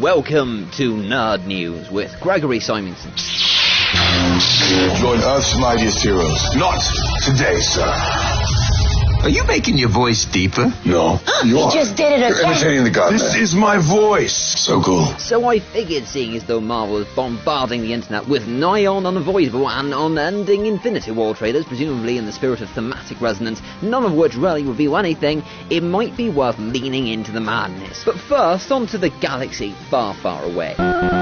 welcome to Nerd News with Gregory Simonson. Join Earth's mightiest heroes. Not today, sir. Are you making your voice deeper? No. You just did it again. You're imitating the god. This is my voice. So cool. So I figured, seeing as though Marvel is bombarding the internet with nigh-on unavoidable and unending Infinity War trailers, presumably in the spirit of thematic resonance, none of which really reveal anything, it might be worth leaning into the madness. But first, onto the galaxy far, far away.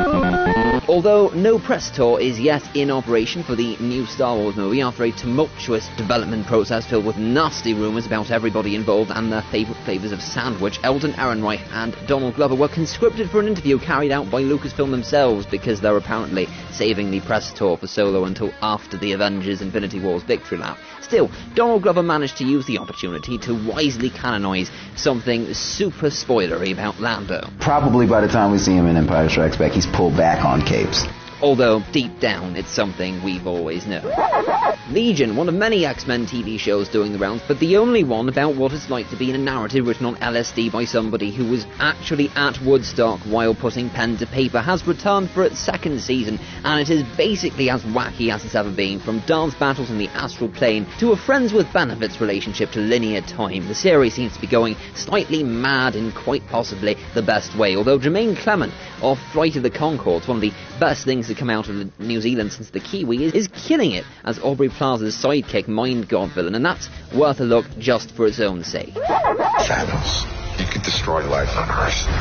Although no press tour is yet in operation for the new Star Wars movie after a tumultuous development process filled with nasty rumours about everybody involved and their favourite flavours of sandwich, Eldon Ehrenreich and Donald Glover were conscripted for an interview carried out by Lucasfilm themselves because they're apparently saving the press tour for Solo until after the Avengers Infinity War's victory lap. Still, Donald Glover managed to use the opportunity to wisely canonise something super spoilery about Lando. Probably by the time we see him in Empire Strikes Back, he's pulled back on capes. Although, deep down, it's something we've always known. Legion, one of many X-Men TV shows doing the rounds, but the only one about what it's like to be in a narrative written on LSD by somebody who was actually at Woodstock while putting pen to paper, has returned for its second season, and it is basically as wacky as it's ever been, from dance battles in the astral plane to a friends with benefits relationship to linear time. The series seems to be going slightly mad in quite possibly the best way, although Jermaine Clement of Flight of the Conchords, one of the best things to come out of New Zealand since the Kiwi, is killing it as Aubrey Plaza's sidekick Mind God villain, and that's worth a look just for its own sake. Thanos, you could destroy life on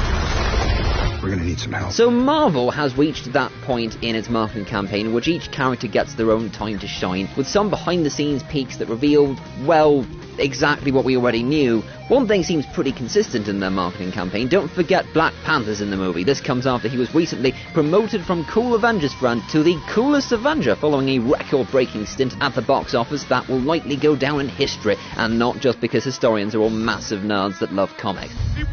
Earth. We're gonna need some help. So Marvel has reached that point in its marketing campaign in which each character gets their own time to shine, with some behind-the-scenes peeks that revealed, well, exactly what we already knew. One thing seems pretty consistent in their marketing campaign: don't forget Black Panther's in the movie. This comes after he was recently promoted from Cool Avengers friend to the coolest Avenger, following a record-breaking stint at the box office that will likely go down in history, and not just because historians are all massive nerds that love comics.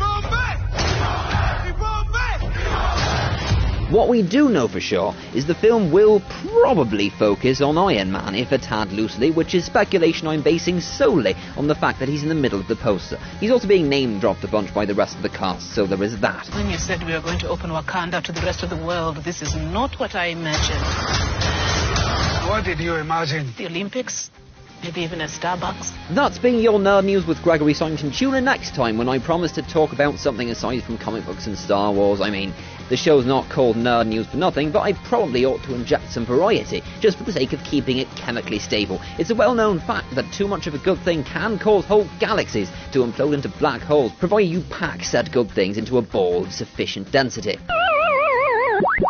What we do know for sure is the film will probably focus on Iron Man, if a tad loosely, which is speculation I'm basing solely on the fact that he's in the middle of the poster. He's also being name-dropped a bunch by the rest of the cast, so there is that. When you said we were going to open Wakanda to the rest of the world, this is not what I imagined. What did you imagine? The Olympics? Maybe even a Starbucks? That's been your Nerd News with Gregory Simonson. Tune in next time when I promise to talk about something aside from comic books and Star Wars. I mean, the show's not called Nerd News for nothing, but I probably ought to inject some variety, just for the sake of keeping it chemically stable. It's a well-known fact that too much of a good thing can cause whole galaxies to implode into black holes, provided you pack said good things into a ball of sufficient density.